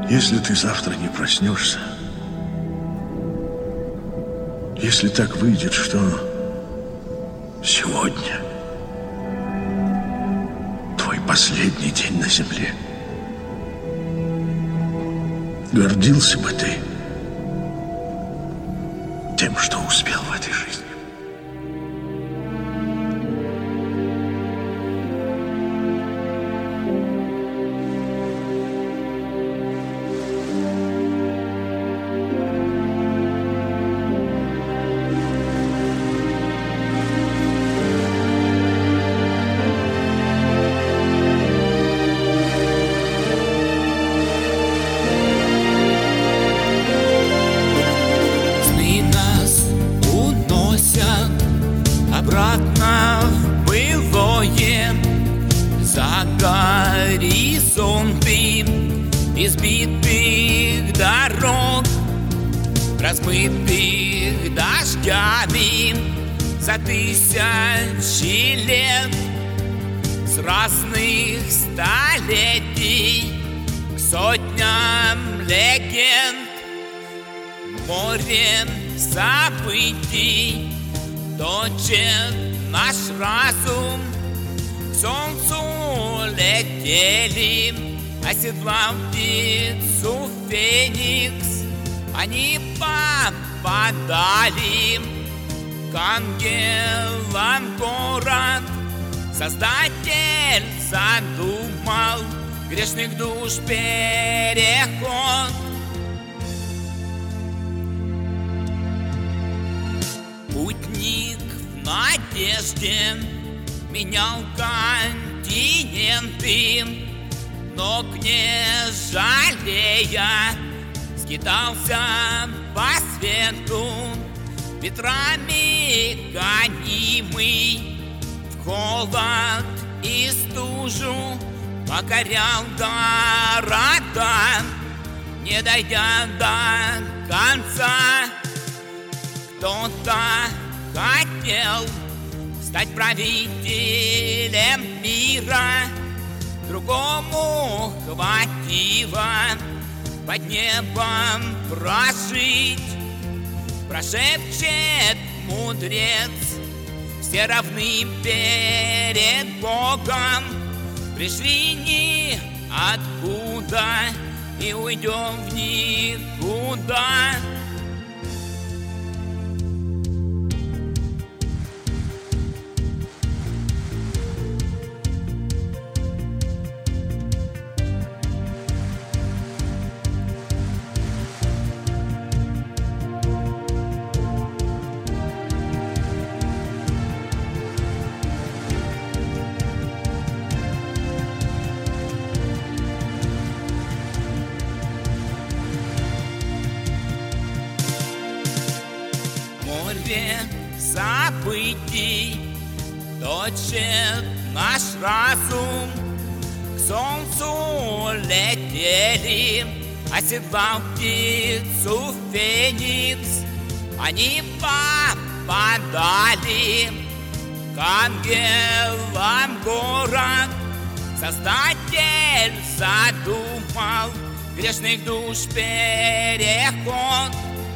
Если ты завтра не проснешься, если так выйдет, что сегодня твой последний день на земле, гордился бы ты тем, что успел в этой жизни. Обратно в былое, за горизонты избитых дорог, размытых дождями за тысячи лет, с разных столетий к сотням легенд, море событий точит наш разум. К солнцу летели, оседлав птицу феникс. Они попадали к ангелам город. Создатель задумал грешных душ переход. Путник в надежде менял континенты, но не жалея скитался по свету, ветрами гонимый, в холод и стужу покорял города, не дойдя до конца. Кто-то хотел стать правителем мира, другому хватило под небом прожить. Прошепчет мудрец: все равны перед Богом. Пришли ни откуда и уйдем в никуда. Море событий точит наш разум. К солнцу летели, оседлав птицу феникс. Они попадали к ангелам город. Создатель задумал грешных душ переход.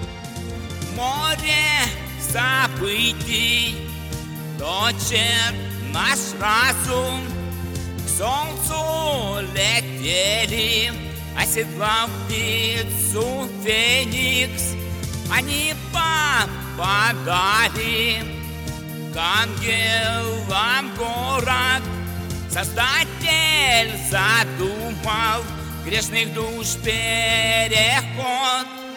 Море событий точит наш разум. К солнцу летели, оседлав птицу феникс. Они попадали к ангелам город. Создатель задумал грешных душ переход.